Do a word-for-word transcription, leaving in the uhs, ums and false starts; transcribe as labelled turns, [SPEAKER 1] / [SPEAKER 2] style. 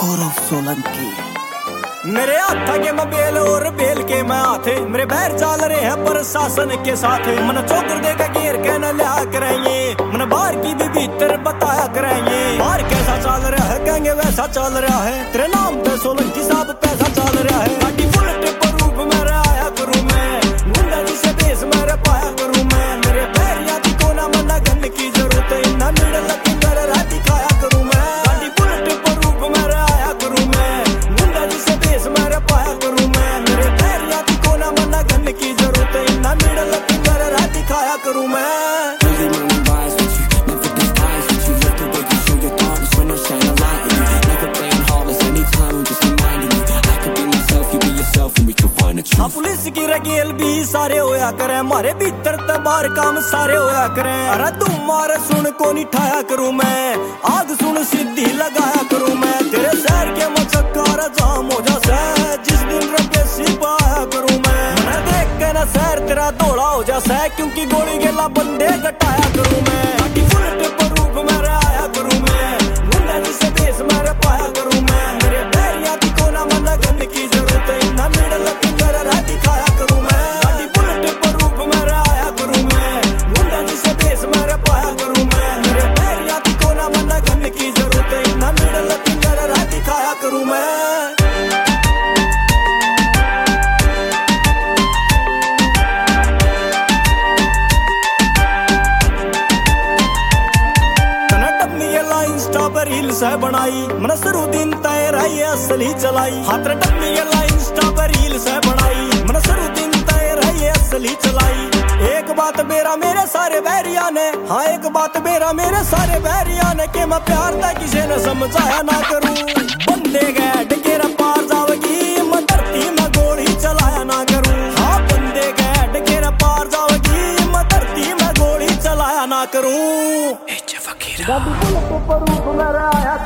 [SPEAKER 1] गौरव सोलंकी।
[SPEAKER 2] मेरे हाथ के मैं बेल और बेल के मैं हाथे, मेरे बैर चाल रहे हैं प्रशासन के साथ। मन चौकर देगा घेर के न लिया करेंगे, मन बाहर की भी भीतर बताया करेंगे। बाहर कैसा चल रहा है कहेंगे वैसा चल रहा है, तेरे नाम पे सोलंकी साहब पैसा चल रहा है। गाड़ी बुलेट पर रूप मेरे आया करूं मैं, गुंडा जी से बेस मेरे पाया करूं मैं। मेरे पैर यादी को ना मना करने की जरूरत है, ना मिडल फिंगर रह दिखाया करूं मैं। गाड़ी बुलेट पर रूप मेरे आया करूं मैं, गुंडा जी से बेस मेरे पाया करूं मैं। मेरे पैर यादी को ना मना करने की जरूरत है, ना मिडल फिंगर रह दिखाया करूं मैं। हाँ पुलिस की रगेल भी सारे होया करे, मारे भीतर तबार काम सारे होया करे। अरे तू मार सुन को नहीं ठाया करूं मैं, आग सुन सीधी लगाया करूं मैं। तेरे शहर के मचक्कार जाम हो जासे, जिस दिन रखे सिपाया करूं मैं। मैं देख के ना शहर तेरा दौड़ा हो जासे, क्योंकि गोली गेला बंदे घटाया करूं मैं। बुलेट पर रूप मेरे आया करूं मैं, गुंडा जी से बेस मेरे पाया करूं मैं। मेरे पैर यादी को ना मना करने की जरूरत है, ना मिडल फिंगर रह दिखाया करूं मैं। गाड़ी बुलेट पर रूप मेरे आया करूं मैं, गुंडा जी से बेस मेरे पाया करूं मैं। मेरे पैर यादी को ना मना करने की जरूरत है, ना मिडल फिंगर रह दिखाया करूं मैं। रील्स है बनाई मन शुरू दिन तय रही असली चलाई। हाथ डब्बी इंस्टा पर रील्स है बनाई, मन शुरू दिन तय रही असली चलाई। एक बात मेरा मेरे सारे बैरिया ने, हाँ एक बात मेरा मेरे सारे बैरिया ने, कि मैं प्यार था किसी ने समझाया ना करूं। बंदे गए डकेरा पार जाओगी, मैं धरती में गोली चलाया ना करूं। हाँ बंदे गए डकेरा पार जाओगी, मैं धरती में गोली चलाया ना करूं। गाड़ी बुलेट पर रूप मेरे आया